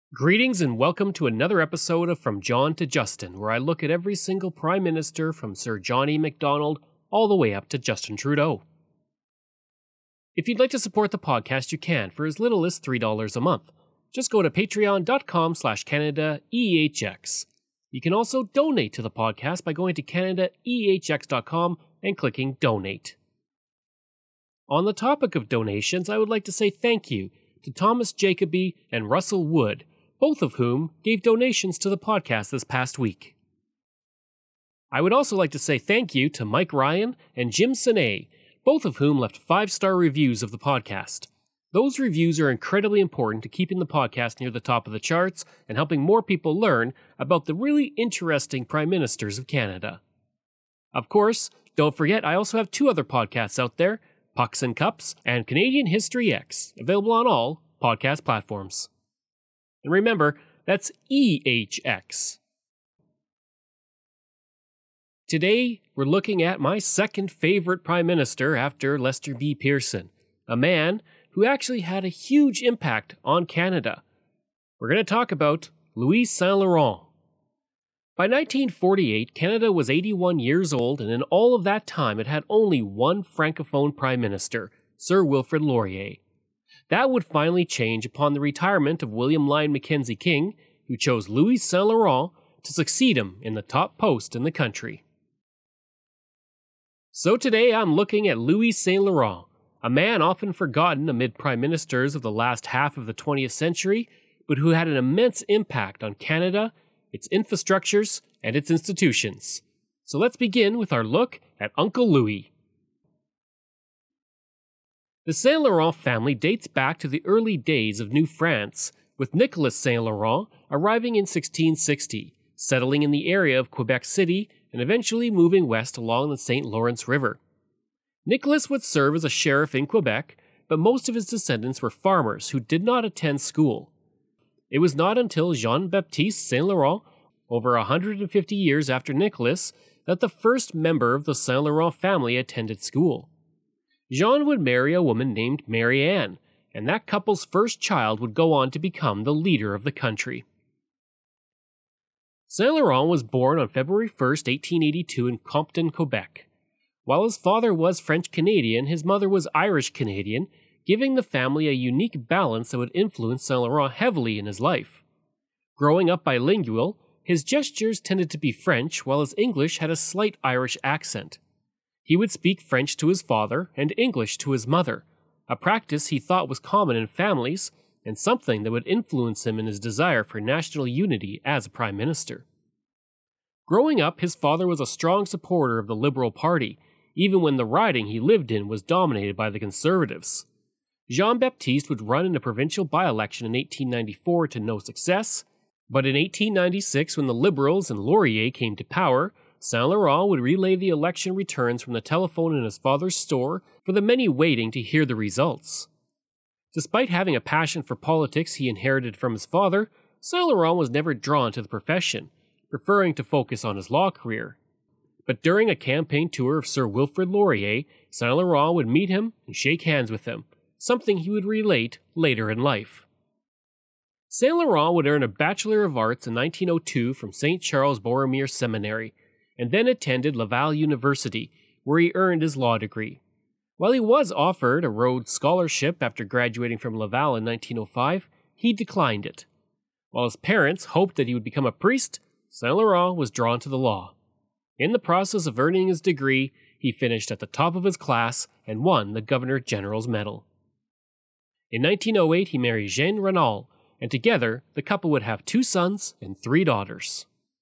Greetings and welcome to another episode of From John to Justin, where I look at every single Prime Minister from Sir John A. Macdonald all the way up to Justin Trudeau. If you'd like to support the podcast, you can for as little as $3 a month. Just go to patreon.com/CanadaEHX. You can also donate to the podcast by going to CanadaEHX.com and clicking Donate. On the topic of donations, I would like to say thank you to Thomas Jacoby and Russell Wood, both of whom gave donations to the podcast this past week. I would also like to say thank you to Mike Ryan and Jim Sine, both of whom left 5-star reviews of the podcast. Those reviews are incredibly important to keeping the podcast near the top of the charts and helping more people learn about the really interesting Prime Ministers of Canada. Of course, don't forget I also have 2 other podcasts out there, Pucks and Cups and Canadian History X, available on all podcast platforms. And remember, that's EHX. Today, we're looking at my second favorite Prime Minister after Lester B. Pearson, a man who actually had a huge impact on Canada. We're going to talk about Louis Saint Laurent. By 1948, Canada was 81 years old, and in all of that time it had only one Francophone Prime Minister, Sir Wilfrid Laurier. That would finally change upon the retirement of William Lyon Mackenzie King, who chose Louis Saint Laurent to succeed him in the top post in the country. So today I'm looking at Louis Saint Laurent, a man often forgotten amid prime ministers of the last half of the 20th century, but who had an immense impact on Canada, its infrastructures, and its institutions. So let's begin with our look at Uncle Louis. The Saint Laurent family dates back to the early days of New France, with Nicolas Saint Laurent arriving in 1660, settling in the area of Quebec City, and eventually moving west along the St. Lawrence River. Nicolas would serve as a sheriff in Quebec, but most of his descendants were farmers who did not attend school. It was not until Jean-Baptiste Saint Laurent, over 150 years after Nicolas, that the first member of the Saint Laurent family attended school. Jean would marry a woman named Mary Anne, and that couple's first child would go on to become the leader of the country. Saint Laurent was born on February 1, 1882 in Compton, Quebec. While his father was French-Canadian, his mother was Irish-Canadian, giving the family a unique balance that would influence Saint Laurent heavily in his life. Growing up bilingual, his gestures tended to be French, while his English had a slight Irish accent. He would speak French to his father and English to his mother, a practice he thought was common in families and something that would influence him in his desire for national unity as a prime minister. Growing up, his father was a strong supporter of the Liberal Party, even when the riding he lived in was dominated by the Conservatives. Jean-Baptiste would run in a provincial by-election in 1894 to no success, but in 1896, when the Liberals and Laurier came to power, Saint Laurent would relay the election returns from the telephone in his father's store for the many waiting to hear the results. Despite having a passion for politics he inherited from his father, Saint Laurent was never drawn to the profession, preferring to focus on his law career. But during a campaign tour of Sir Wilfrid Laurier, Saint Laurent would meet him and shake hands with him, something he would relate later in life. Saint Laurent would earn a Bachelor of Arts in 1902 from St. Charles Borromeo Seminary, and then attended Laval University, where he earned his law degree. While he was offered a Rhodes Scholarship after graduating from Laval in 1905, he declined it. While his parents hoped that he would become a priest, Saint Laurent was drawn to the law. In the process of earning his degree, he finished at the top of his class and won the Governor General's Medal. In 1908, he married Jeanne Renal, and together the couple would have 2 sons and 3 daughters.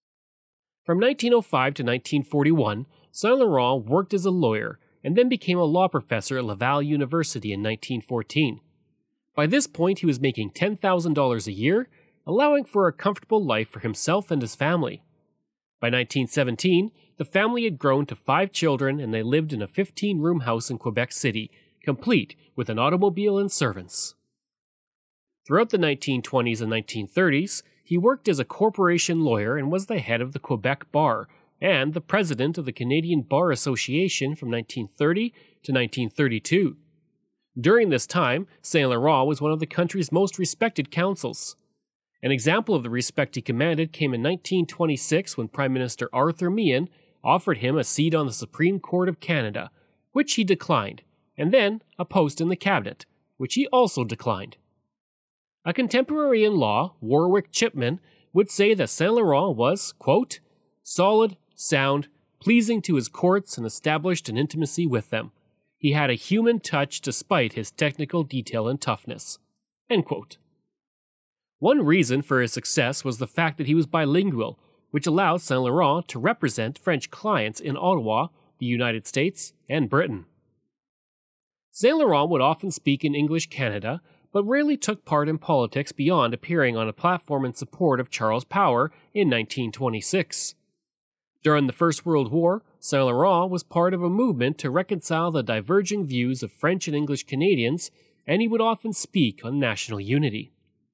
From 1905 to 1941, Saint Laurent worked as a lawyer and then became a law professor at Laval University in 1914. By this point, he was making $10,000 a year, allowing for a comfortable life for himself and his family. By 1917, the family had grown to 5 children and they lived in a 15-room house in Quebec City, complete with an automobile and servants. Throughout the 1920s and 1930s, he worked as a corporation lawyer and was the head of the Quebec Bar and the president of the Canadian Bar Association from 1930 to 1932. During this time, Saint Laurent was one of the country's most respected counsels. An example of the respect he commanded came in 1926 when Prime Minister Arthur Meighen offered him a seat on the Supreme Court of Canada, which he declined, and then a post in the cabinet, which he also declined. A contemporary in law, Warwick Chipman, would say that Saint Laurent was, quote, solid, sound, pleasing to his courts, and established an intimacy with them. He had a human touch despite his technical detail and toughness. End quote. One reason for his success was the fact that he was bilingual, which allowed Saint Laurent to represent French clients in Ottawa, the United States, and Britain. Saint Laurent would often speak in English Canada, but rarely took part in politics beyond appearing on a platform in support of Charles Power in 1926. During the First World War, Saint Laurent was part of a movement to reconcile the diverging views of French and English Canadians, and he would often speak on national unity.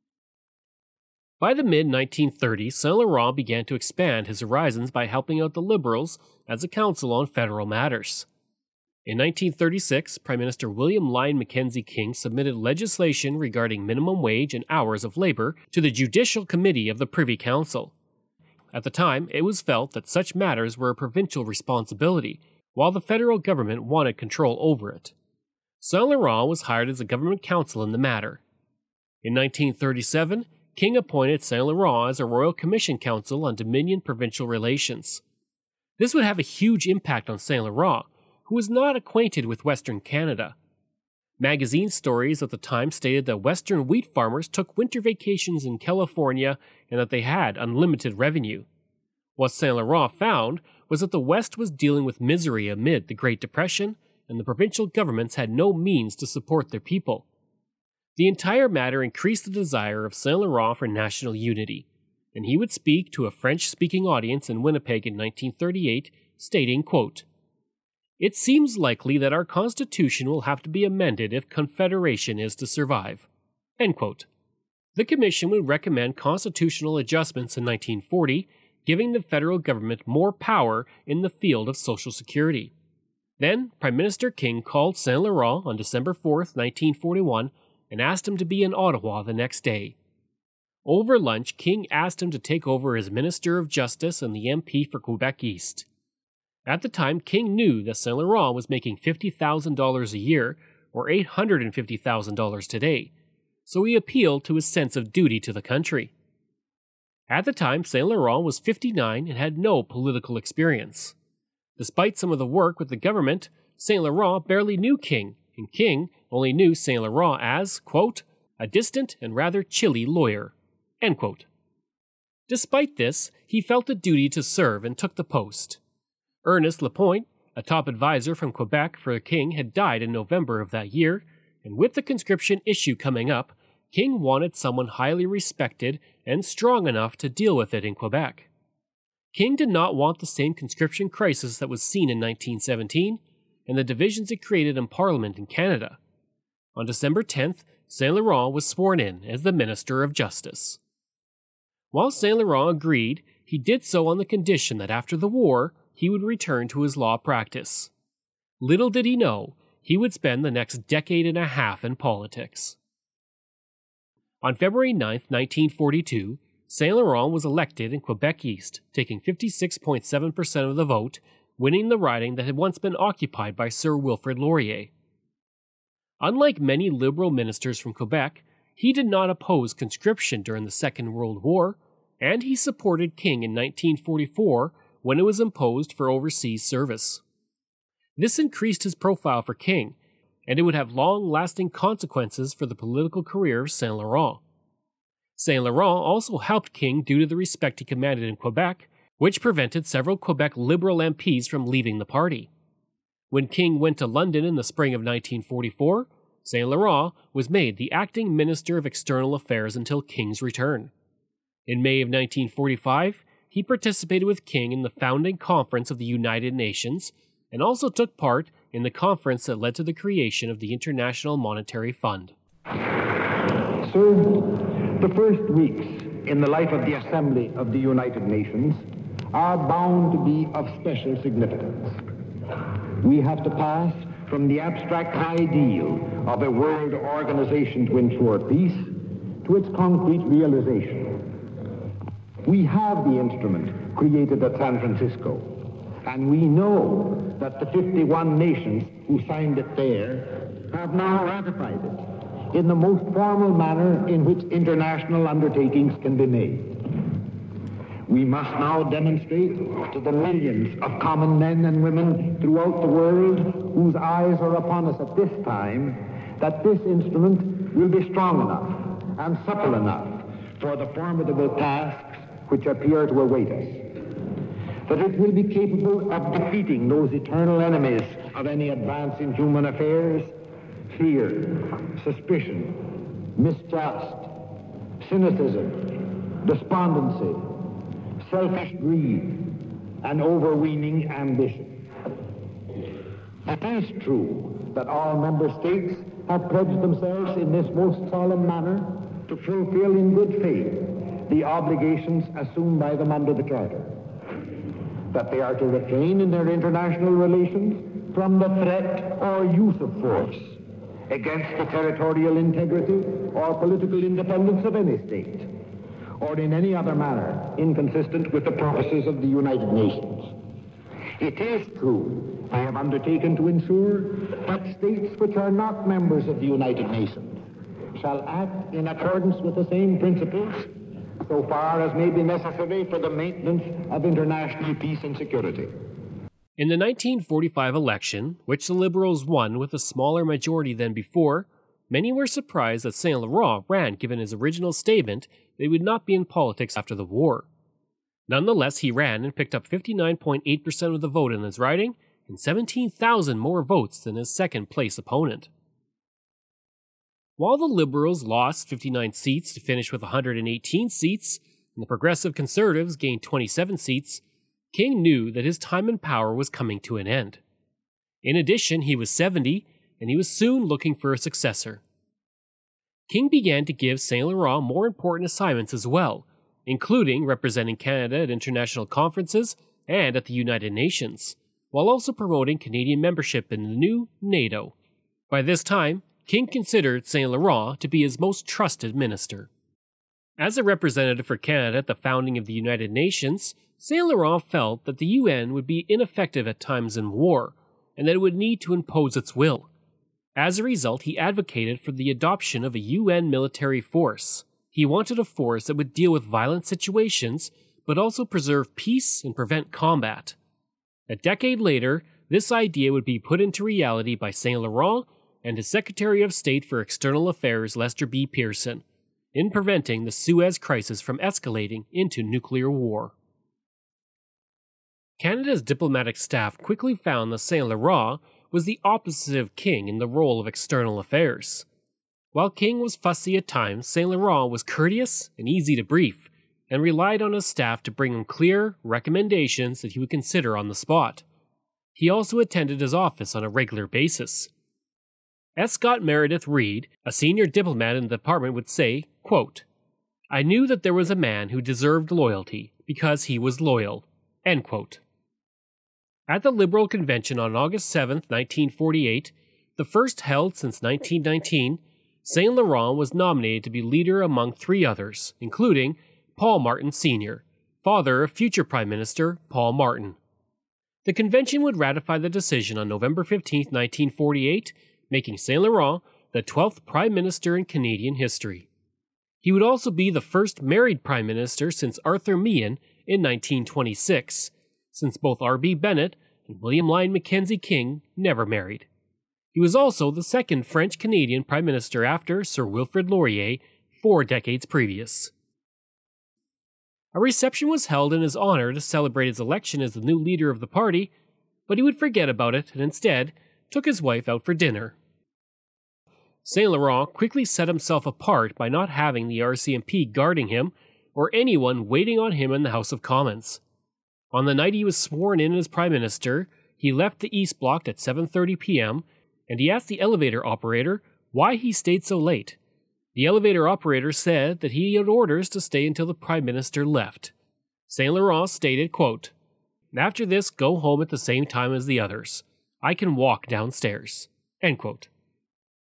By the mid-1930s, Saint Laurent began to expand his horizons by helping out the Liberals as a counsel on federal matters. In 1936, Prime Minister William Lyon Mackenzie King submitted legislation regarding minimum wage and hours of labor to the Judicial Committee of the Privy Council. At the time, it was felt that such matters were a provincial responsibility, while the federal government wanted control over it. Saint Laurent was hired as a government counsel in the matter. In 1937, King appointed Saint Laurent as a Royal Commission Counsel on Dominion provincial relations. This would have a huge impact on Saint Laurent, who was not acquainted with Western Canada. Magazine stories at the time stated that Western wheat farmers took winter vacations in California and that they had unlimited revenue. What Saint Laurent found was that the West was dealing with misery amid the Great Depression, and the provincial governments had no means to support their people. The entire matter increased the desire of Saint Laurent for national unity, and he would speak to a French-speaking audience in Winnipeg in 1938, stating, quote, "It seems likely that our Constitution will have to be amended if Confederation is to survive." End quote. The Commission would recommend constitutional adjustments in 1940, giving the federal government more power in the field of Social Security. Then, Prime Minister King called Saint Laurent on December 4, 1941, and asked him to be in Ottawa the next day. Over lunch, King asked him to take over as Minister of Justice and the MP for Quebec East. At the time, King knew that Saint Laurent was making $50,000 a year, or $850,000 today, so he appealed to his sense of duty to the country. At the time, Saint Laurent was 59 and had no political experience. Despite some of the work with the government, Saint Laurent barely knew King, and King only knew Saint Laurent as, quote, a distant and rather chilly lawyer, end quote. Despite this, he felt a duty to serve and took the post. Ernest Lapointe, a top advisor from Quebec for King, had died in November of that year, and with the conscription issue coming up, King wanted someone highly respected and strong enough to deal with it in Quebec. King did not want the same conscription crisis that was seen in 1917 and the divisions it created in Parliament in Canada. On December 10th, Saint Laurent was sworn in as the Minister of Justice. While Saint Laurent agreed, he did so on the condition that after the war, he would return to his law practice. Little did he know, he would spend the next decade and a half in politics. On February 9, 1942, Saint Laurent was elected in Quebec East, taking 56.7% of the vote, winning the riding that had once been occupied by Sir Wilfrid Laurier. Unlike many Liberal ministers from Quebec, he did not oppose conscription during the Second World War, and he supported King in 1944 when it was imposed for overseas service. This increased his profile for King, and it would have long-lasting consequences for the political career of Saint Laurent. Saint Laurent also helped King due to the respect he commanded in Quebec, which prevented several Quebec Liberal MPs from leaving the party. When King went to London in the spring of 1944, Saint Laurent was made the acting Minister of External Affairs until King's return. In May of 1945, he participated with King in the founding conference of the United Nations and also took part in the conference that led to the creation of the International Monetary Fund. Sir, the first weeks in the life of the Assembly of the United Nations are bound to be of special significance. We have to pass from the abstract ideal of a world organization to ensure peace to its concrete realization. We have the instrument created at San Francisco, and we know that the 51 nations who signed it there have now ratified it in the most formal manner in which international undertakings can be made. We must now demonstrate to the millions of common men and women throughout the world whose eyes are upon us at this time that this instrument will be strong enough and supple enough for the formidable tasks which appear to await us. That it will be capable of defeating those eternal enemies of any advance in human affairs: fear, suspicion, mistrust, cynicism, despondency, selfish greed, and overweening ambition. It is true that all member states have pledged themselves in this most solemn manner to fulfill in good faith the obligations assumed by them under the Charter, that they are to refrain in their international relations from the threat or use of force against the territorial integrity or political independence of any state, or in any other manner inconsistent with the purposes of the United Nations. It is true they have undertaken to ensure that states which are not members of the United Nations shall act in accordance with the same principles so far as may be necessary for the maintenance of international peace and security. In the 1945 election, which the Liberals won with a smaller majority than before, many were surprised that Saint Laurent ran given his original statement that he would not be in politics after the war. Nonetheless, he ran and picked up 59.8% of the vote in his riding and 17,000 more votes than his second-place opponent. While the Liberals lost 59 seats to finish with 118 seats, and the Progressive Conservatives gained 27 seats, King knew that his time in power was coming to an end. In addition, he was 70, and he was soon looking for a successor. King began to give Saint Laurent more important assignments as well, including representing Canada at international conferences and at the United Nations, while also promoting Canadian membership in the new NATO. By this time, King considered Saint Laurent to be his most trusted minister. As a representative for Canada at the founding of the United Nations, Saint Laurent felt that the UN would be ineffective at times in war, and that it would need to impose its will. As a result, he advocated for the adoption of a UN military force. He wanted a force that would deal with violent situations, but also preserve peace and prevent combat. A decade later, this idea would be put into reality by Saint Laurent and his Secretary of State for External Affairs, Lester B. Pearson, in preventing the Suez Crisis from escalating into nuclear war. Canada's diplomatic staff quickly found that Saint Laurent was the opposite of King in the role of external affairs. While King was fussy at times, Saint Laurent was courteous and easy to brief, and relied on his staff to bring him clear recommendations that he would consider on the spot. He also attended his office on a regular basis. S. Scott Meredith Reed, a senior diplomat in the department, would say, quote, "I knew that there was a man who deserved loyalty because he was loyal." End quote. At the Liberal Convention on August 7, 1948, the first held since 1919, Saint Laurent was nominated to be leader among three others, including Paul Martin Sr., father of future Prime Minister Paul Martin. The convention would ratify the decision on November 15, 1948, making Saint Laurent the 12th Prime Minister in Canadian history. He would also be the first married Prime Minister since Arthur Meighen in 1926, since both R.B. Bennett and William Lyon Mackenzie King never married. He was also the second French-Canadian Prime Minister after Sir Wilfrid Laurier 4 decades previous. A reception was held in his honor to celebrate his election as the new leader of the party, but he would forget about it and instead took his wife out for dinner. Saint Laurent quickly set himself apart by not having the RCMP guarding him or anyone waiting on him in the House of Commons. On the night he was sworn in as Prime Minister, he left the East Block at 7:30 p.m., and he asked the elevator operator why he stayed so late. The elevator operator said that he had orders to stay until the Prime Minister left. Saint Laurent stated, quote, "After this, go home at the same time as the others. I can walk downstairs." End quote.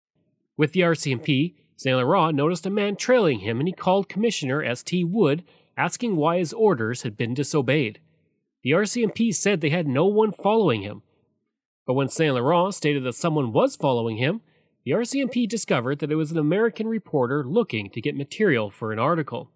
With the RCMP, Saint Laurent noticed a man trailing him and he called Commissioner S.T. Wood asking why his orders had been disobeyed. The RCMP said they had no one following him. But when Saint Laurent stated that someone was following him, the RCMP discovered that it was an American reporter looking to get material for an article.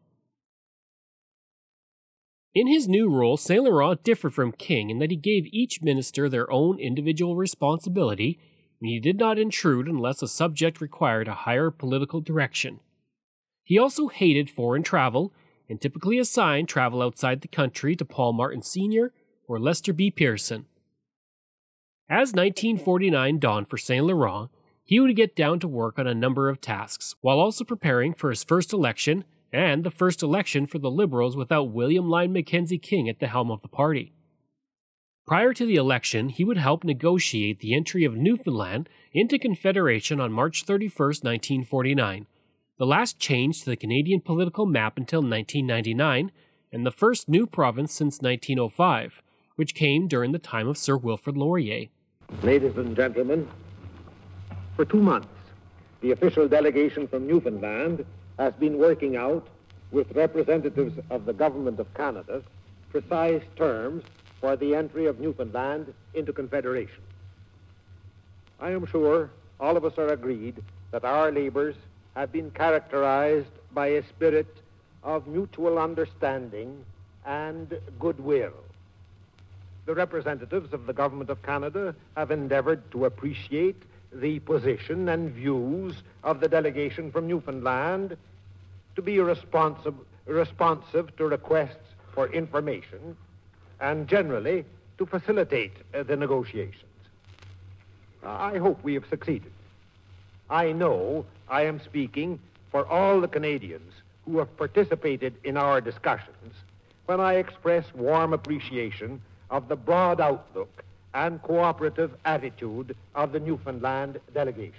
In his new role, Saint Laurent differed from King in that he gave each minister their own individual responsibility, and he did not intrude unless a subject required a higher political direction. He also hated foreign travel, and typically assigned travel outside the country to Paul Martin Sr. or Lester B. Pearson. As 1949 dawned for Saint Laurent, he would get down to work on a number of tasks, while also preparing for his first election and the first election for the Liberals without William Lyon Mackenzie King at the helm of the party. Prior to the election, he would help negotiate the entry of Newfoundland into Confederation on March 31, 1949, the last change to the Canadian political map until 1999, and the first new province since 1905, which came during the time of Sir Wilfrid Laurier. Ladies and gentlemen, for 2 months, the official delegation from Newfoundland has been working out with representatives of the Government of Canada precise terms for the entry of Newfoundland into Confederation. I am sure all of us are agreed that our labors have been characterized by a spirit of mutual understanding and goodwill. The representatives of the Government of Canada have endeavored to appreciate the position and views of the delegation from Newfoundland, to be responsive to requests for information, and generally to facilitate the negotiations. I hope we have succeeded. I know I am speaking for all the Canadians who have participated in our discussions when I express warm appreciation of the broad outlook and cooperative attitude of the Newfoundland delegation.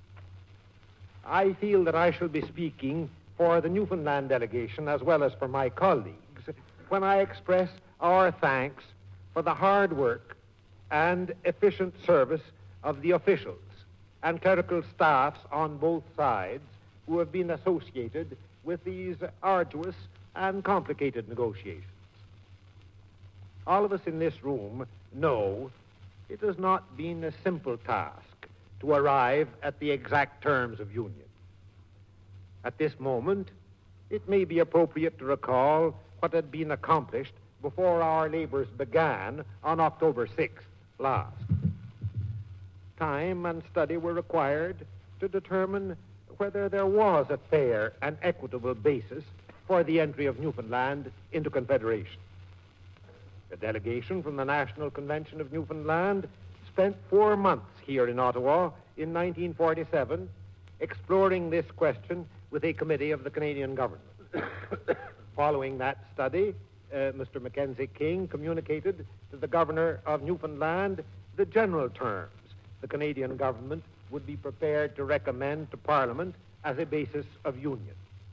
I feel that I shall be speaking for the Newfoundland delegation as well as for my colleagues when I express our thanks for the hard work and efficient service of the officials and clerical staffs on both sides who have been associated with these arduous and complicated negotiations. All of us in this room know it has not been a simple task to arrive at the exact terms of union. At this moment, it may be appropriate to recall what had been accomplished before our labors began on October 6th last. Time and study were required to determine whether there was a fair and equitable basis for the entry of Newfoundland into Confederation. The delegation from the National Convention of Newfoundland spent 4 months here in Ottawa in 1947 exploring this question with a committee of the Canadian government. Following that study, Mr. Mackenzie King communicated to the Governor of Newfoundland the general terms the Canadian government would be prepared to recommend to Parliament as a basis of union.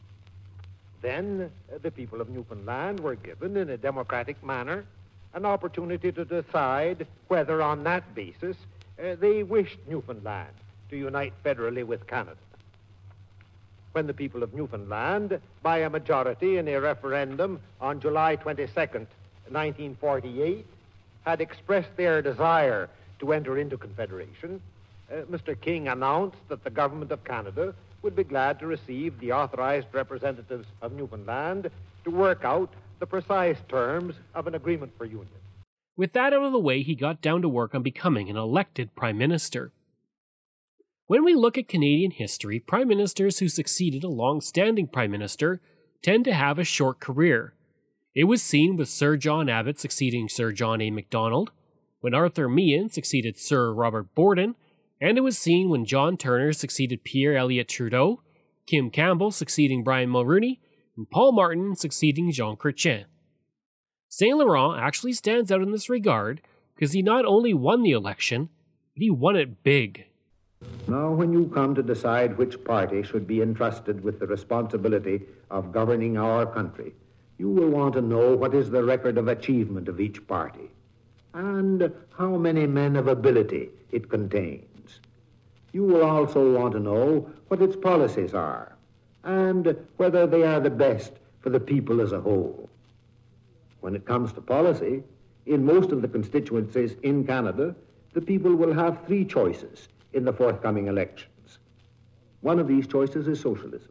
Then the people of Newfoundland were given, in a democratic manner, an opportunity to decide whether on that basis they wished Newfoundland to unite federally with Canada. When the people of Newfoundland, by a majority in a referendum on July 22nd, 1948, had expressed their desire to enter into Confederation, Mr. King announced that the Government of Canada would be glad to receive the authorized representatives of Newfoundland to work out the precise terms of an agreement for union. With that out of the way, he got down to work on becoming an elected Prime Minister. When we look at Canadian history, Prime Ministers who succeeded a long-standing Prime Minister tend to have a short career. It was seen with Sir John Abbott succeeding Sir John A. Macdonald, when Arthur Meighen succeeded Sir Robert Borden, and it was seen when John Turner succeeded Pierre Elliott Trudeau, Kim Campbell succeeding Brian Mulroney, and Paul Martin succeeding Jean Chrétien. Saint Laurent actually stands out in this regard because he not only won the election, but he won it big. Now, when you come to decide which party should be entrusted with the responsibility of governing our country, you will want to know what is the record of achievement of each party and how many men of ability it contains. You will also want to know what its policies are and whether they are the best for the people as a whole. When it comes to policy, in most of the constituencies in Canada, the people will have three choices in the forthcoming elections. One of these choices is socialism.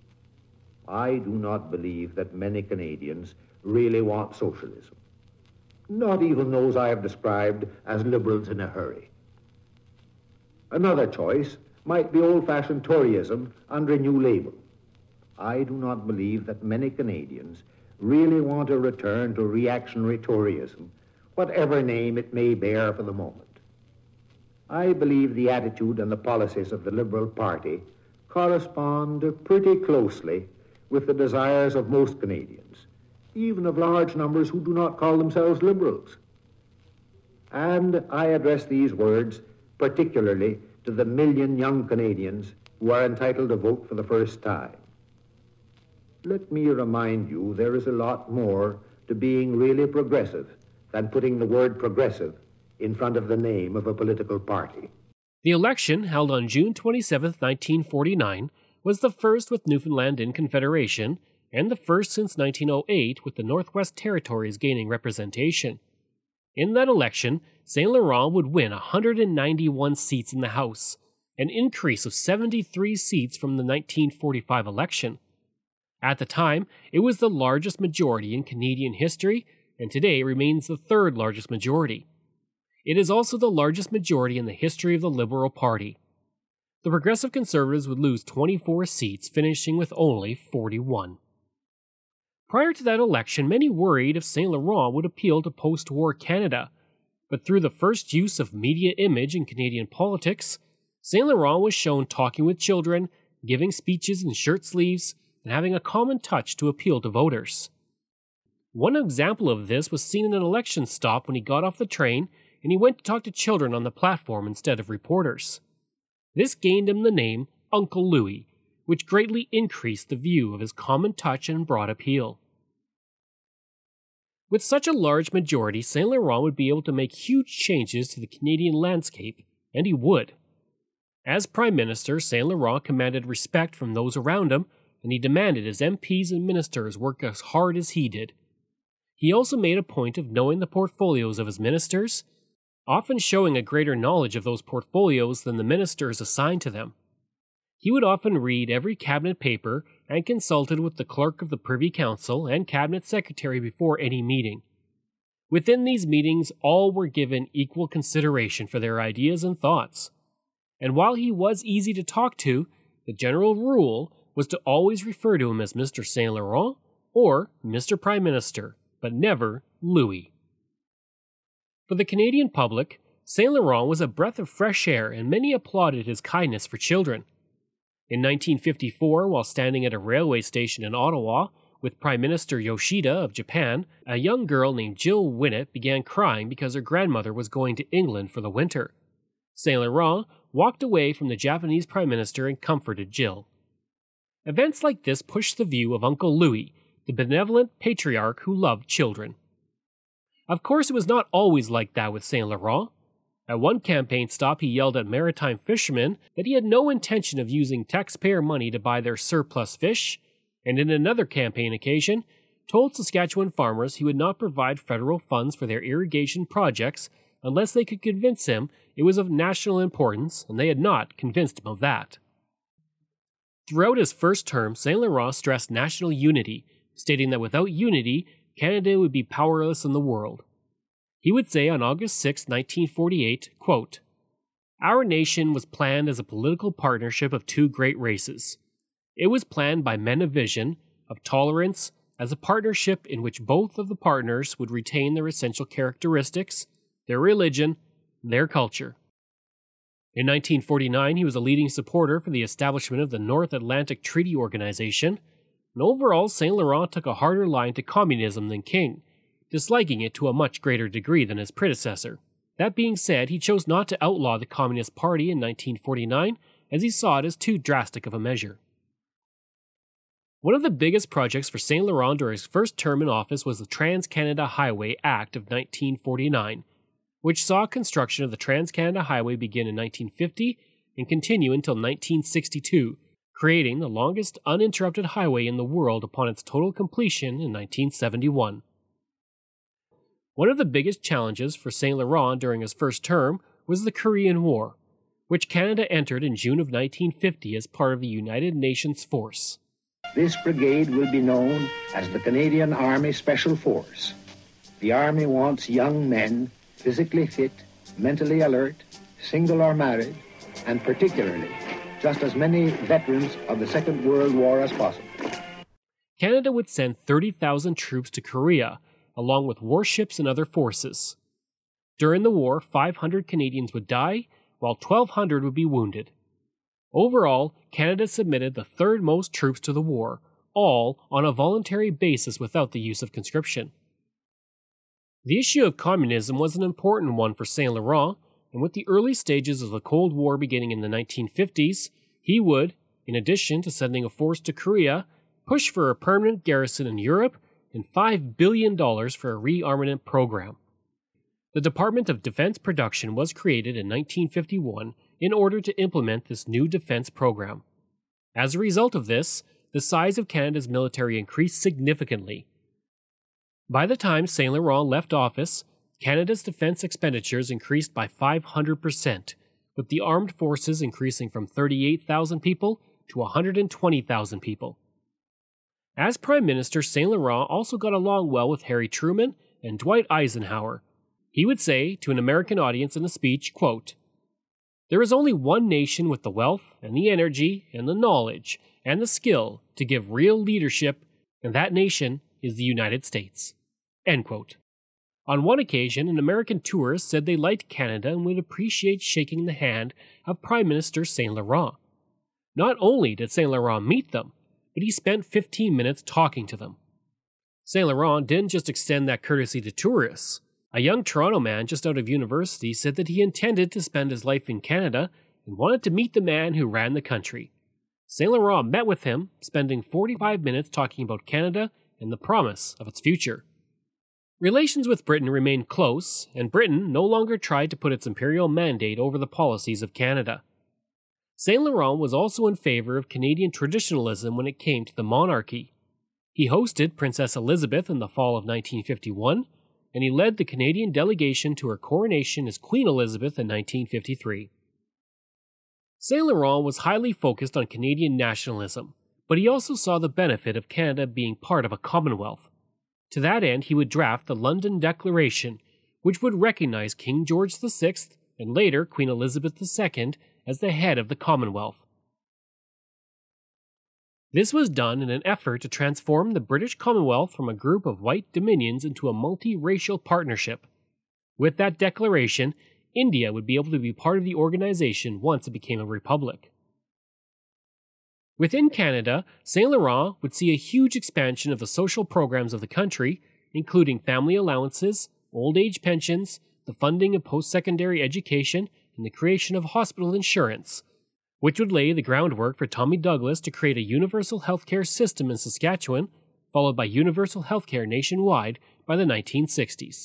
I do not believe that many Canadians really want socialism, not even those I have described as liberals in a hurry. Another choice might be old-fashioned Toryism under a new label. I do not believe that many Canadians really want a return to reactionary Toryism, whatever name it may bear for the moment. I believe the attitude and the policies of the Liberal Party correspond pretty closely with the desires of most Canadians, even of large numbers who do not call themselves Liberals. And I address these words particularly to the million young Canadians who are entitled to vote for the first time. Let me remind you, there is a lot more to being really progressive than putting the word progressive in front of the name of a political party. The election, held on June 27, 1949, was the first with Newfoundland in Confederation, and the first since 1908 with the Northwest Territories gaining representation. In that election, Saint Laurent would win 191 seats in the House, an increase of 73 seats from the 1945 election. At the time, it was the largest majority in Canadian history, and today remains the third largest majority. It is also the largest majority in the history of the Liberal Party. The Progressive Conservatives would lose 24 seats, finishing with only 41. Prior to that election, many worried if Saint Laurent would appeal to post-war Canada, but through the first use of media image in Canadian politics, Saint Laurent was shown talking with children, giving speeches in shirt sleeves, and having a common touch to appeal to voters. One example of this was seen in an election stop when he got off the train and he went to talk to children on the platform instead of reporters. This gained him the name Uncle Louis, which greatly increased the view of his common touch and broad appeal. With such a large majority, Saint Laurent would be able to make huge changes to the Canadian landscape, and he would. As Prime Minister, Saint Laurent commanded respect from those around him, and he demanded his MPs and ministers work as hard as he did. He also made a point of knowing the portfolios of his ministers, often showing a greater knowledge of those portfolios than the ministers assigned to them. He would often read every cabinet paper and consulted with the clerk of the Privy Council and cabinet secretary before any meeting. Within these meetings, all were given equal consideration for their ideas and thoughts. And while he was easy to talk to, the general rule was to always refer to him as Mr. Saint Laurent or Mr. Prime Minister, but never Louis. For the Canadian public, Saint Laurent was a breath of fresh air, and many applauded his kindness for children. In 1954, while standing at a railway station in Ottawa with Prime Minister Yoshida of Japan, a young girl named Jill Winnett began crying because her grandmother was going to England for the winter. Saint Laurent walked away from the Japanese Prime Minister and comforted Jill. Events like this pushed the view of Uncle Louis, the benevolent patriarch who loved children. Of course, it was not always like that with Saint Laurent. At one campaign stop, he yelled at maritime fishermen that he had no intention of using taxpayer money to buy their surplus fish, and in another campaign occasion, told Saskatchewan farmers he would not provide federal funds for their irrigation projects unless they could convince him it was of national importance, and they had not convinced him of that. Throughout his first term, Saint Laurent stressed national unity, stating that without unity, Canada would be powerless in the world. He would say on August 6, 1948, quote, "Our nation was planned as a political partnership of two great races. It was planned by men of vision, of tolerance, as a partnership in which both of the partners would retain their essential characteristics, their religion, their culture." In 1949, he was a leading supporter for the establishment of the North Atlantic Treaty Organization, and overall, Saint Laurent took a harder line to communism than King, disliking it to a much greater degree than his predecessor. That being said, he chose not to outlaw the Communist Party in 1949, as he saw it as too drastic of a measure. One of the biggest projects for Saint Laurent during his first term in office was the Trans-Canada Highway Act of 1949, which saw construction of the Trans-Canada Highway begin in 1950 and continue until 1962, creating the longest uninterrupted highway in the world upon its total completion in 1971. One of the biggest challenges for Saint Laurent during his first term was the Korean War, which Canada entered in June of 1950 as part of the United Nations force. This brigade will be known as the Canadian Army Special Force. The Army wants young men, physically fit, mentally alert, single or married, and particularly just as many veterans of the Second World War as possible. Canada would send 30,000 troops to Korea, along with warships and other forces. During the war, 500 Canadians would die, while 1,200 would be wounded. Overall, Canada submitted the third most troops to the war, all on a voluntary basis without the use of conscription. The issue of communism was an important one for Saint Laurent, and with the early stages of the Cold War beginning in the 1950s, he would, in addition to sending a force to Korea, push for a permanent garrison in Europe and $5 billion for a rearmament program. The Department of Defense Production was created in 1951 in order to implement this new defense program. As a result of this, the size of Canada's military increased significantly. By the time Saint Laurent left office, Canada's defense expenditures increased by 500%, with the armed forces increasing from 38,000 people to 120,000 people. As Prime Minister, Saint Laurent also got along well with Harry Truman and Dwight Eisenhower. He would say to an American audience in a speech, quote, "There is only one nation with the wealth and the energy and the knowledge and the skill to give real leadership, and that nation is the United States." End quote. On one occasion, an American tourist said they liked Canada and would appreciate shaking the hand of Prime Minister Saint Laurent. Not only did Saint Laurent meet them, but he spent 15 minutes talking to them. Saint Laurent didn't just extend that courtesy to tourists. A young Toronto man just out of university said that he intended to spend his life in Canada and wanted to meet the man who ran the country. Saint Laurent met with him, spending 45 minutes talking about Canada and the promise of its future. Relations with Britain remained close, and Britain no longer tried to put its imperial mandate over the policies of Canada. Saint Laurent was also in favor of Canadian traditionalism when it came to the monarchy. He hosted Princess Elizabeth in the fall of 1951, and he led the Canadian delegation to her coronation as Queen Elizabeth in 1953. Saint Laurent was highly focused on Canadian nationalism, but he also saw the benefit of Canada being part of a Commonwealth. To that end, he would draft the London Declaration, which would recognize King George VI and later Queen Elizabeth II as the head of the Commonwealth. This was done in an effort to transform the British Commonwealth from a group of white dominions into a multiracial partnership. With that declaration, India would be able to be part of the organization once it became a republic. Within Canada, Saint Laurent would see a huge expansion of the social programs of the country, including family allowances, old age pensions, the funding of post-secondary education, and the creation of hospital insurance, which would lay the groundwork for Tommy Douglas to create a universal healthcare system in Saskatchewan, followed by universal healthcare nationwide by the 1960s.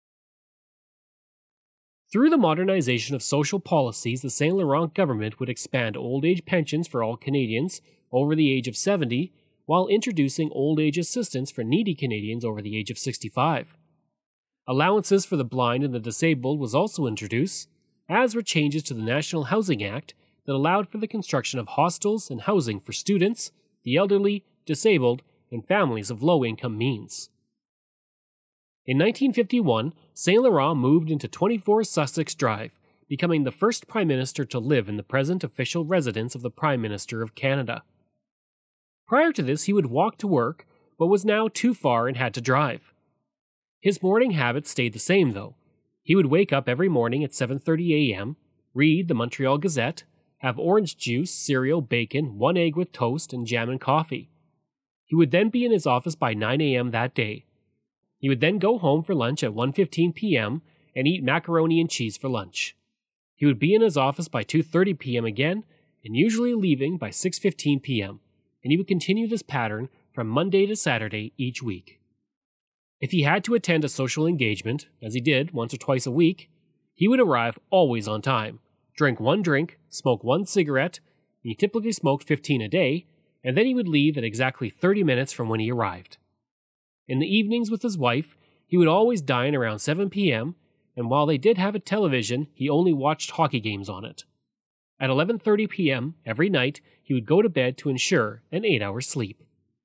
Through the modernization of social policies, the Saint Laurent government would expand old age pensions for all Canadians over the age of 70, while introducing old age assistance for needy Canadians over the age of 65. Allowances for the blind and the disabled was also introduced, as were changes to the National Housing Act that allowed for the construction of hostels and housing for students, the elderly, disabled, and families of low-income means. In 1951, Saint Laurent moved into 24 Sussex Drive, becoming the first Prime Minister to live in the present official residence of the Prime Minister of Canada. Prior to this, he would walk to work, but was now too far and had to drive. His morning habits stayed the same, though. He would wake up every morning at 7:30 a.m., read the Montreal Gazette, have orange juice, cereal, bacon, 1 egg with toast, and jam and coffee. He would then be in his office by 9 a.m. that day. He would then go home for lunch at 1:15 p.m. and eat macaroni and cheese for lunch. He would be in his office by 2:30 p.m. again, and usually leaving by 6:15 p.m., and he would continue this pattern from Monday to Saturday each week. If he had to attend a social engagement, as he did once or twice a week, he would arrive always on time, drink 1 drink, smoke 1 cigarette, He typically smoked 15 a day, and then he would leave at exactly 30 minutes from when he arrived. In the evenings with his wife, he would always dine around 7 p.m., and while they did have a television, he only watched hockey games on it. At 11:30 p.m. every night, he would go to bed to ensure an 8-hour sleep.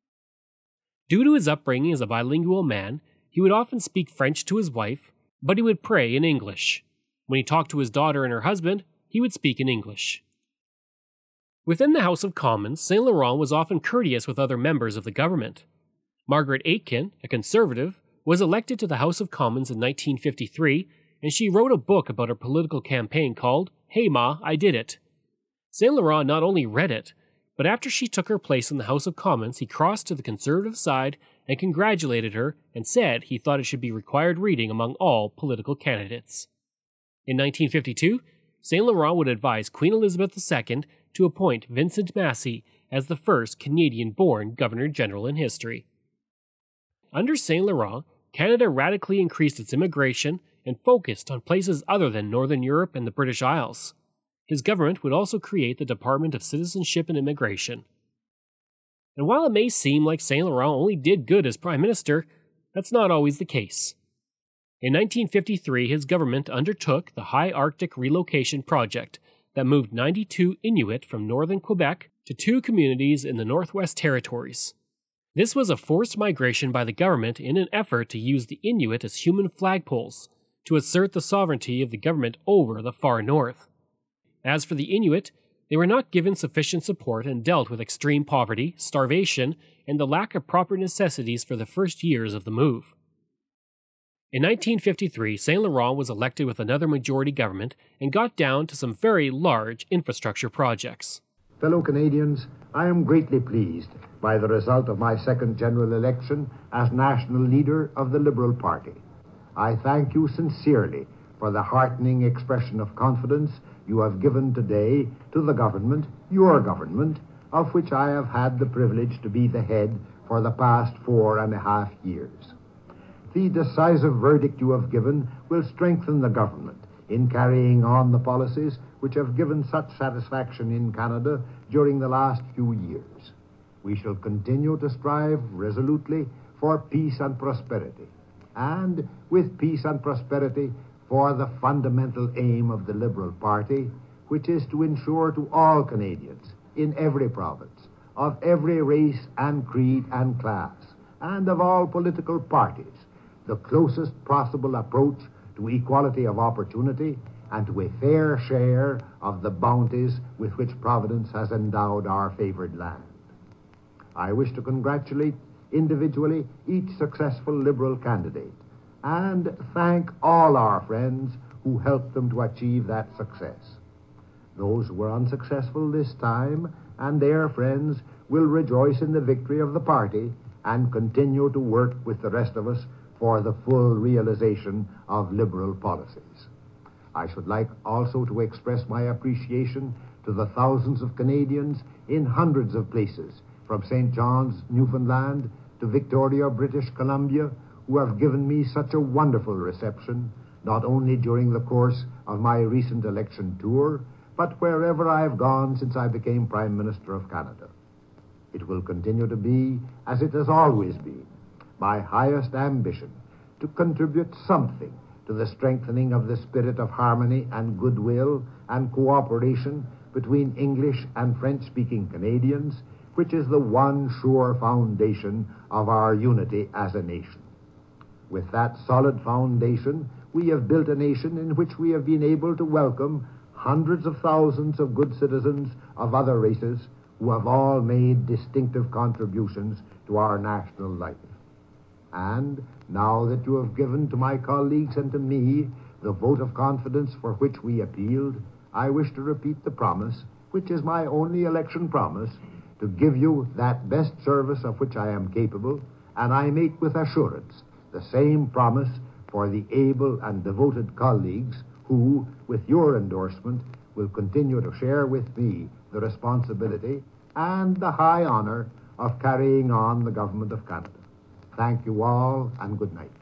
Due to his upbringing as a bilingual man, he would often speak French to his wife, but he would pray in English. When he talked to his daughter and her husband, he would speak in English. Within the House of Commons, Saint Laurent was often courteous with other members of the government. Margaret Aitken, a conservative, was elected to the House of Commons in 1953, and she wrote a book about her political campaign called Hey Ma, I Did It. Saint Laurent not only read it, but after she took her place in the House of Commons, he crossed to the conservative side and congratulated her and said he thought it should be required reading among all political candidates. In 1952, Saint Laurent would advise Queen Elizabeth II to appoint Vincent Massey as the first Canadian-born Governor-General in history. Under Saint Laurent, Canada radically increased its immigration and focused on places other than Northern Europe and the British Isles. His government would also create the Department of Citizenship and Immigration. And while it may seem like Saint Laurent only did good as Prime Minister, that's not always the case. In 1953, his government undertook the High Arctic Relocation Project that moved 92 Inuit from northern Quebec to 2 communities in the Northwest Territories. This was a forced migration by the government in an effort to use the Inuit as human flagpoles to assert the sovereignty of the government over the far north. As for the Inuit, they were not given sufficient support and dealt with extreme poverty, starvation, and the lack of proper necessities for the first years of the move. In 1953, Saint Laurent was elected with another majority government and got down to some very large infrastructure projects. Fellow Canadians, I am greatly pleased by the result of my second general election as national leader of the Liberal Party. I thank you sincerely for the heartening expression of confidence you have given today to the government, your government, of which I have had the privilege to be the head for the past 4.5 years. The decisive verdict you have given will strengthen the government in carrying on the policies which have given such satisfaction in Canada during the last few years. We shall continue to strive resolutely for peace and prosperity, and with peace and prosperity for the fundamental aim of the Liberal Party, which is to ensure to all Canadians in every province, of every race and creed and class, and of all political parties, the closest possible approach to equality of opportunity and to a fair share of the bounties with which Providence has endowed our favored land. I wish to congratulate individually each successful Liberal candidate and thank all our friends who helped them to achieve that success. Those who were unsuccessful this time and their friends will rejoice in the victory of the party and continue to work with the rest of us for the full realization of Liberal policies. I should like also to express my appreciation to the thousands of Canadians in hundreds of places, from St. John's, Newfoundland, to Victoria, British Columbia, who have given me such a wonderful reception, not only during the course of my recent election tour, but wherever I have gone since I became Prime Minister of Canada. It will continue to be, as it has always been, my highest ambition to contribute something to the strengthening of the spirit of harmony and goodwill and cooperation between English and French-speaking Canadians, which is the one sure foundation of our unity as a nation. With that solid foundation, we have built a nation in which we have been able to welcome hundreds of thousands of good citizens of other races who have all made distinctive contributions to our national life. And now that you have given to my colleagues and to me the vote of confidence for which we appealed, I wish to repeat the promise, which is my only election promise, to give you that best service of which I am capable, and I make with assurance the same promise for the able and devoted colleagues who, with your endorsement, will continue to share with me the responsibility and the high honor of carrying on the government of Canada. Thank you all, and good night.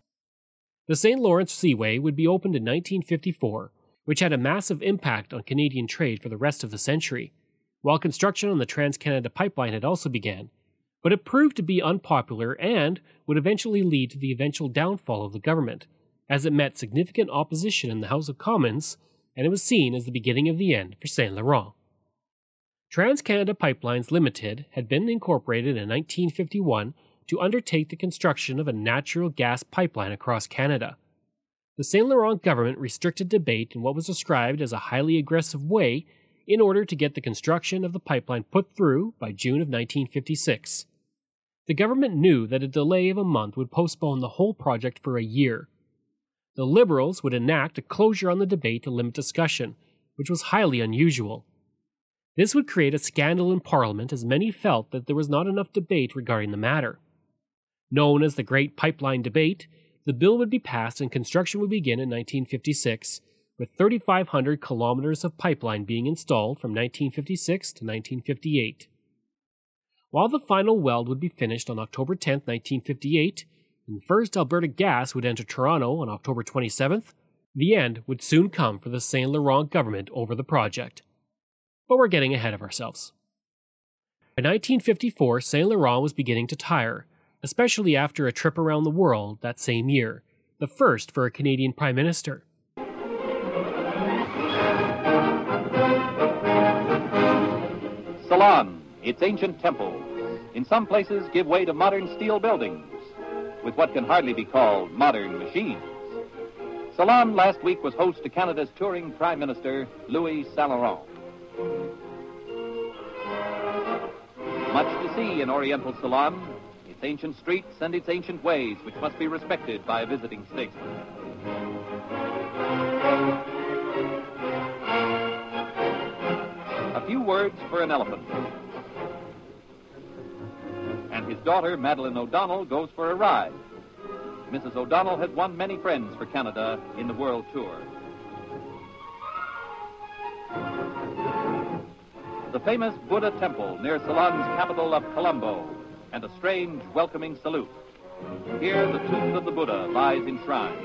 The St. Lawrence Seaway would be opened in 1954, which had a massive impact on Canadian trade for the rest of the century. while construction on the Trans-Canada Pipeline had also begun, but it proved to be unpopular and would eventually lead to the eventual downfall of the government, as it met significant opposition in the House of Commons, and it was seen as the beginning of the end for Saint Laurent. Trans-Canada Pipelines Limited had been incorporated in 1951 to undertake the construction of a natural gas pipeline across Canada. The Saint Laurent government restricted debate in what was described as a highly aggressive way in order to get the construction of the pipeline put through by June of 1956. The government knew that a delay of a month would postpone the whole project for a year. The Liberals would enact a closure on the debate to limit discussion, which was highly unusual. This would create a scandal in Parliament as many felt that there was not enough debate regarding the matter. Known as the Great Pipeline Debate, the bill would be passed and construction would begin in 1956, with 3,500 kilometers of pipeline being installed from 1956 to 1958. While the final weld would be finished on October 10, 1958, and the first Alberta gas would enter Toronto on October 27th, the end would soon come for the Saint Laurent government over the project. But we're getting ahead of ourselves. By 1954, Saint Laurent was beginning to tire, especially after a trip around the world that same year, the first for a Canadian Prime Minister. Ceylon, its ancient temples, in some places give way to modern steel buildings, with what can hardly be called modern machines. Ceylon last week was host to Canada's touring Prime Minister, Louis Saint Laurent. Much to see in Oriental Ceylon, its ancient streets and its ancient ways, which must be respected by a visiting statesman. A few words for an elephant. And his daughter, Madeleine O'Donnell, goes for a ride. Mrs. O'Donnell has won many friends for Canada in the world tour. The famous Buddha temple near Ceylon's capital of Colombo, and a strange welcoming salute. Here the tooth of the Buddha lies enshrined.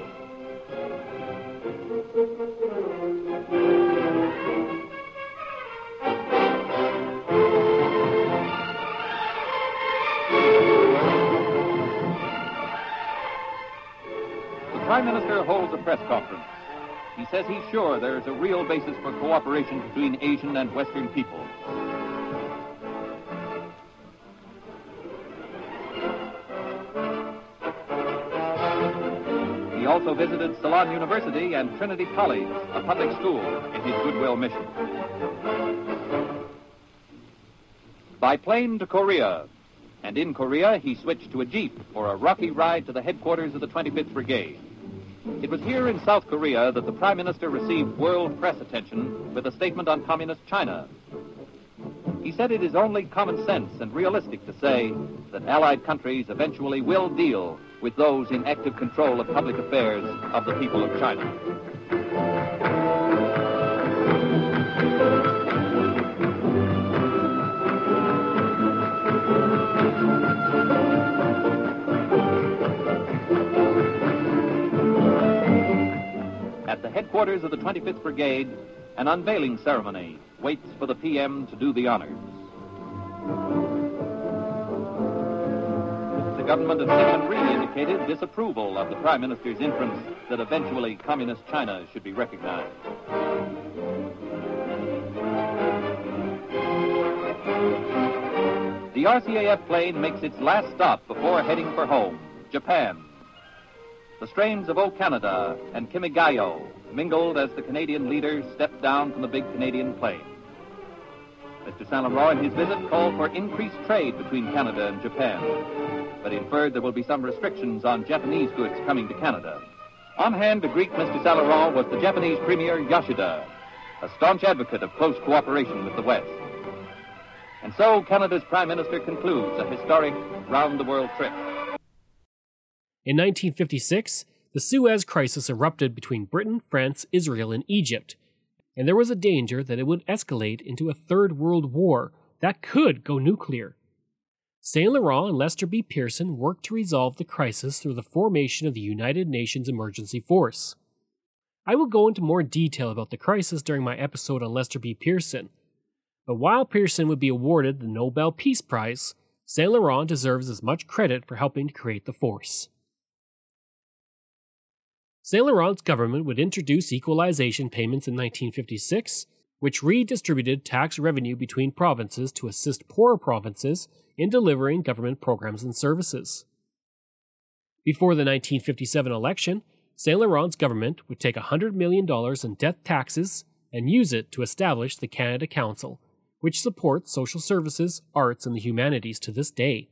The Prime Minister holds a press conference. He says he's sure there's a real basis for cooperation between Asian and Western peoples. He also visited Ceylon University and Trinity College, a public school, in his goodwill mission. By plane to Korea, and in Korea he switched to a jeep for a rocky ride to the headquarters of the 25th Brigade. It was here in South Korea that the Prime Minister received world press attention with a statement on Communist China. He said it is only common sense and realistic to say that Allied countries eventually will deal with those in active control of public affairs of the people of China. At the headquarters of the 25th Brigade, an unveiling ceremony waits for the PM to do the honors. The government of Nixon really indicated disapproval of the Prime Minister's inference that eventually Communist China should be recognized. The RCAF plane makes its last stop before heading for home, Japan. The strains of O Canada and Kimigayo mingled as the Canadian leaders stepped down from the big Canadian plane. Mr. Saint Laurent in his visit called for increased trade between Canada and Japan, but inferred there will be some restrictions on Japanese goods coming to Canada. On hand to greet Mr. Saint Laurent was the Japanese Premier Yoshida, a staunch advocate of close cooperation with the West. And so Canada's Prime Minister concludes a historic round-the-world trip. In 1956, the Suez Crisis erupted between Britain, France, Israel, and Egypt, and there was a danger that it would escalate into a Third World War that could go nuclear. Saint Laurent and Lester B. Pearson worked to resolve the crisis through the formation of the United Nations Emergency Force. I will go into more detail about the crisis during my episode on Lester B. Pearson, But while Pearson would be awarded the Nobel Peace Prize, Saint Laurent deserves as much credit for helping to create the force. Saint Laurent's government would introduce equalization payments in 1956, which redistributed tax revenue between provinces to assist poorer provinces in delivering government programs and services. Before the 1957 election, Saint Laurent's government would take $100 million in death taxes and use it to establish the Canada Council, which supports social services, arts, and the humanities to this day.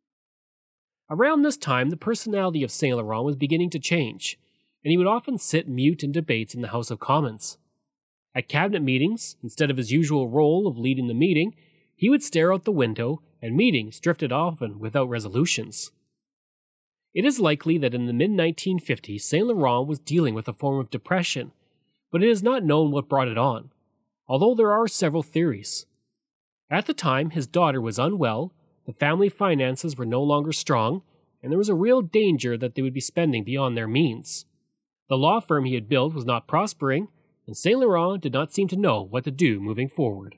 Around this time, the personality of Saint Laurent was beginning to change, and he would often sit mute in debates in the House of Commons. At cabinet meetings, instead of his usual role of leading the meeting, he would stare out the window, and meetings drifted often without resolutions. It is likely that in the mid-1950s, Saint Laurent was dealing with a form of depression, but it is not known what brought it on, although there are several theories. At the time, his daughter was unwell, the family finances were no longer strong, and there was a real danger that they would be spending beyond their means. The law firm he had built was not prospering, and Saint Laurent did not seem to know what to do moving forward.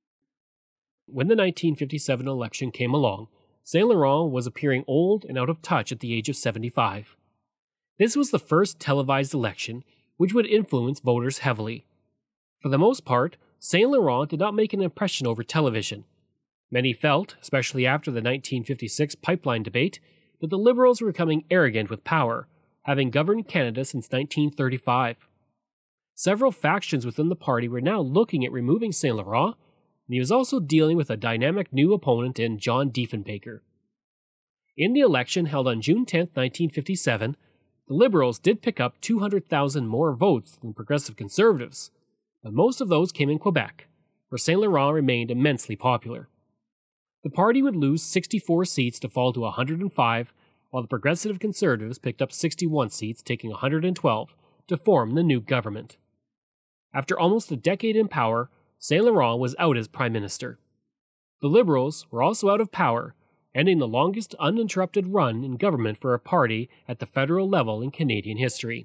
When the 1957 election came along, Saint Laurent was appearing old and out of touch at the age of 75. This was the first televised election, which would influence voters heavily. For the most part, Saint Laurent did not make an impression over television. Many felt, especially after the 1956 pipeline debate, that the Liberals were becoming arrogant with power, having governed Canada since 1935. Several factions within the party were now looking at removing Saint Laurent, and he was also dealing with a dynamic new opponent in John Diefenbaker. In the election held on June 10, 1957, the Liberals did pick up 200,000 more votes than Progressive Conservatives, but most of those came in Quebec, where Saint Laurent remained immensely popular. The party would lose 64 seats to fall to 105, while the Progressive Conservatives picked up 61 seats, taking 112, to form the new government. After almost a decade in power, Saint Laurent was out as Prime Minister. The Liberals were also out of power, ending the longest uninterrupted run in government for a party at the federal level in Canadian history.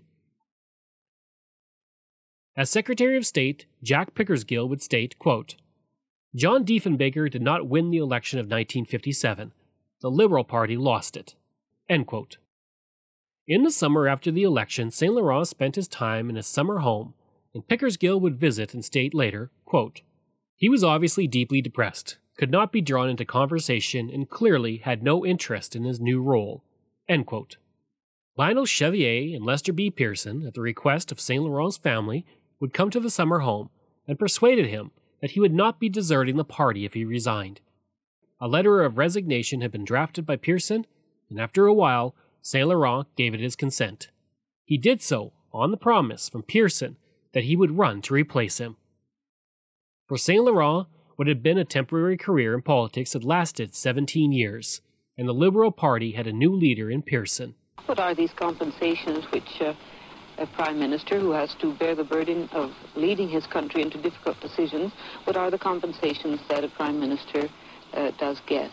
As Secretary of State, Jack Pickersgill would state, quote, "John Diefenbaker did not win the election of 1957. The Liberal Party lost it." End quote. In the summer after the election, Saint Laurent spent his time in his summer home, and Pickersgill would visit and state later, quote, "He was obviously deeply depressed, could not be drawn into conversation, and clearly had no interest in his new role." End quote. Lionel Chevier and Lester B. Pearson, at the request of Saint Laurent's family, would come to the summer home and persuaded him that he would not be deserting the party if he resigned. A letter of resignation had been drafted by Pearson, and after a while, Saint Laurent gave it his consent. He did so on the promise from Pearson that he would run to replace him. For Saint Laurent, what had been a temporary career in politics had lasted 17 years, and the Liberal Party had a new leader in Pearson. What are these compensations which a Prime Minister who has to bear the burden of leading his country into difficult decisions, what are the compensations that a Prime Minister does get?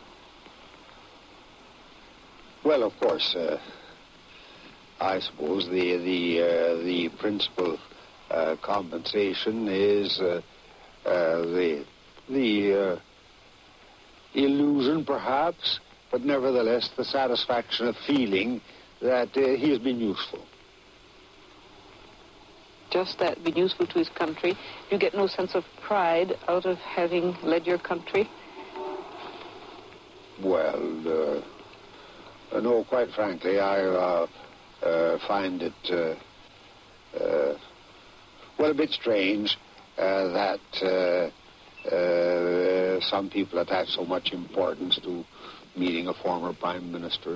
Well, of course, I suppose the principal compensation is the illusion, perhaps, but nevertheless the satisfaction of feeling that he has been useful. Just that, been useful to his country. You get no sense of pride out of having led your country? Well, no, quite frankly, I find it, a bit strange that some people attach so much importance to meeting a former Prime Minister.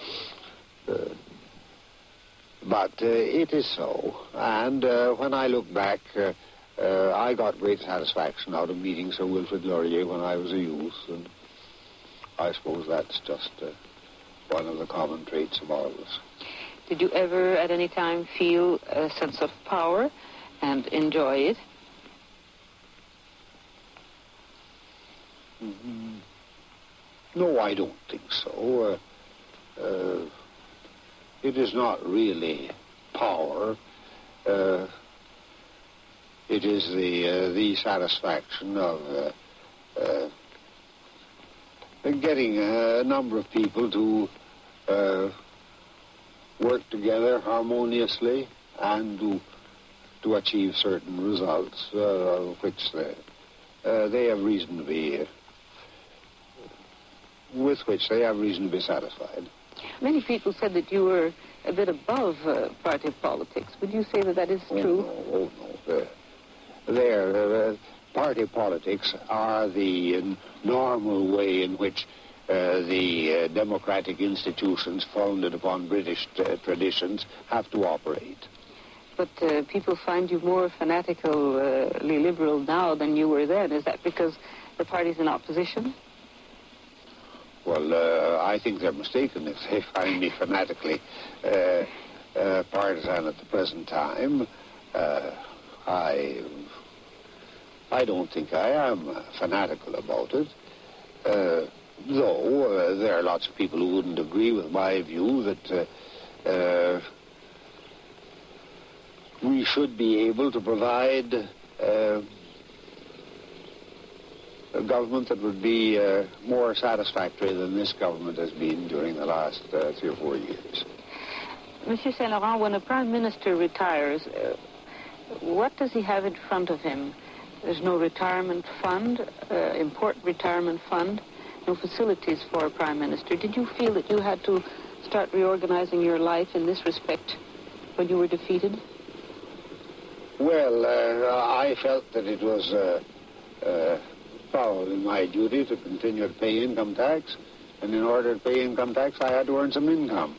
But it is so. And when I look back, I got great satisfaction out of meeting Sir Wilfrid Laurier when I was a youth. And I suppose that's just one of the common traits of all of us. Did you ever at any time feel a sense of power and enjoy it? Mm-hmm. No, I don't think so. It is not really power. it is the satisfaction of getting a number of people to work together harmoniously and to achieve certain results, which they have reason to be, with which they have reason to be satisfied. Many people said that you were a bit above party politics. Would you say that that is true? No. Party politics are the normal way in which the democratic institutions founded upon British traditions have to operate. But people find you more fanatically liberal now than you were then. Is that because the party's in opposition? Well, I think they're mistaken if they find me fanatically partisan at the present time. I don't think I am fanatical about it, though there are lots of people who wouldn't agree with my view that we should be able to provide a government that would be more satisfactory than this government has been during the last 3 or 4 years. Monsieur Saint Laurent, when a prime minister retires, what does he have in front of him? There's no retirement fund, important retirement fund, no facilities for a prime minister. Did you feel that you had to start reorganizing your life in this respect when you were defeated? Well, I felt that it was probably my duty to continue to pay income tax, and in order to pay income tax, I had to earn some income.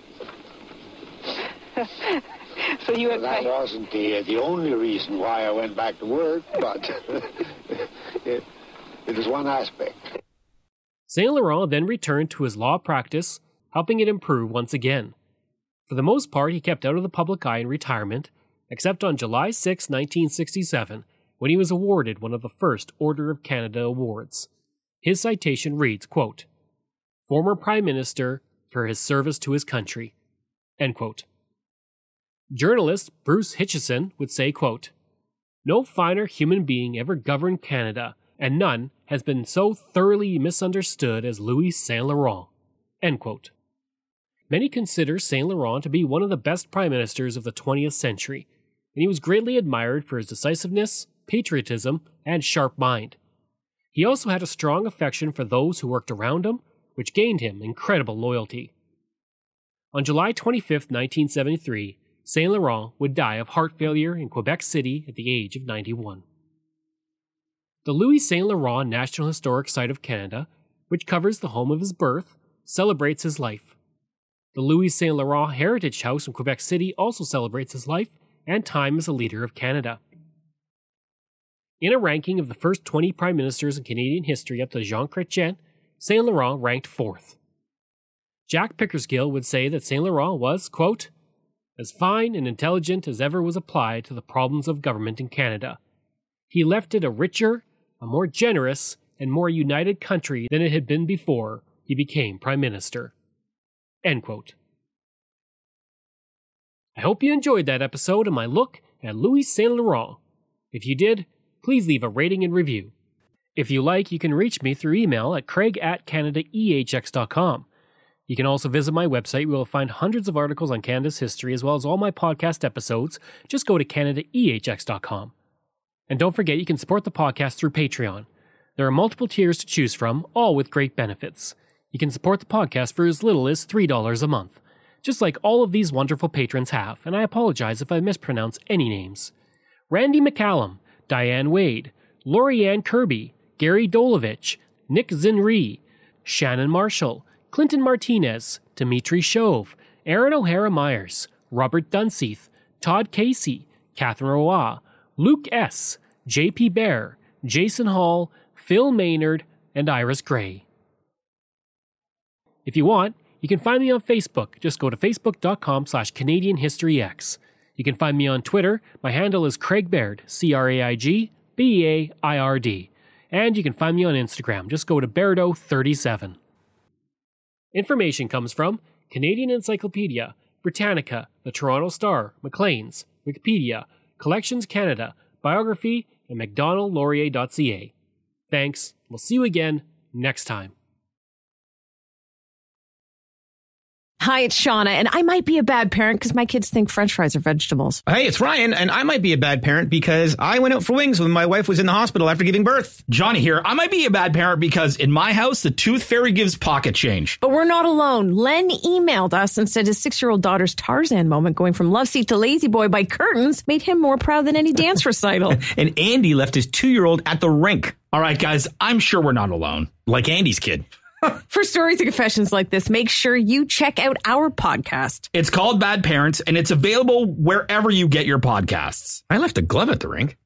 So you had that wasn't the only reason why I went back to work, but it is one aspect. Saint Laurent then returned to his law practice, helping it improve once again. For the most part, he kept out of the public eye in retirement, except on July 6, 1967, when he was awarded one of the first Order of Canada awards. His citation reads, quote, "Former Prime Minister for his service to his country." End quote. Journalist Bruce Hitchison would say, quote, "No finer human being ever governed Canada, and none has been so thoroughly misunderstood as Louis Saint Laurent." End quote. Many consider Saint Laurent to be one of the best prime ministers of the 20th century, and he was greatly admired for his decisiveness, patriotism, and sharp mind. He also had a strong affection for those who worked around him, which gained him incredible loyalty. On July 25, 1973, Saint Laurent would die of heart failure in Quebec City at the age of 91. The Louis Saint Laurent National Historic Site of Canada, which covers the home of his birth, celebrates his life. The Louis Saint Laurent Heritage House in Quebec City also celebrates his life and time as a leader of Canada. In a ranking of the first 20 prime ministers in Canadian history up to Jean Chrétien, Saint Laurent ranked 4th. Jack Pickersgill would say that Saint Laurent was, quote, "as fine and intelligent as ever was applied to the problems of government in Canada. He left it a richer, a more generous, and more united country than it had been before he became Prime Minister." End quote. I hope you enjoyed that episode of my look at Louis Saint Laurent. If you did, please leave a rating and review. If you like, you can reach me through email at craig@canadaehx.com. You can also visit my website where you'll find hundreds of articles on Canada's history as well as all my podcast episodes. Just go to CanadaEHX.com. And don't forget you can support the podcast through Patreon. There are multiple tiers to choose from, all with great benefits. You can support the podcast for as little as $3 a month, just like all of these wonderful patrons have, and I apologize if I mispronounce any names. Randy McCallum, Diane Wade, Lorianne Kirby, Gary Dolovich, Nick Zinri, Shannon Marshall, Clinton Martinez, Dimitri Chauve, Aaron O'Hara Myers, Robert Dunseith, Todd Casey, Catherine Roy, Luke S., J.P. Bear, Jason Hall, Phil Maynard, and Iris Gray. If you want, you can find me on Facebook. Just go to facebook.com/CanadianHistoryX. You can find me on Twitter. My handle is Craig Baird, CraigBeard. And you can find me on Instagram. Just go to Bairdo37. Information comes from Canadian Encyclopedia, Britannica, the Toronto Star, Maclean's, Wikipedia, Collections Canada, biography at macdonaldlaurier.ca. Thanks. We'll see you again next time. Hi, it's Shauna, and I might be a bad parent because my kids think French fries are vegetables. Hey, it's Ryan, and I might be a bad parent because I went out for wings when my wife was in the hospital after giving birth. Johnny here. I might be a bad parent because in my house, the tooth fairy gives pocket change. But we're not alone. Len emailed us and said his 6-year-old daughter's Tarzan moment going from love seat to lazy boy by curtains made him more proud than any dance recital. And Andy left his 2-year-old at the rink. All right, guys, I'm sure we're not alone. Like Andy's kid. For stories and confessions like this, make sure you check out our podcast. It's called Bad Parents, and it's available wherever you get your podcasts. I left a glove at the rink.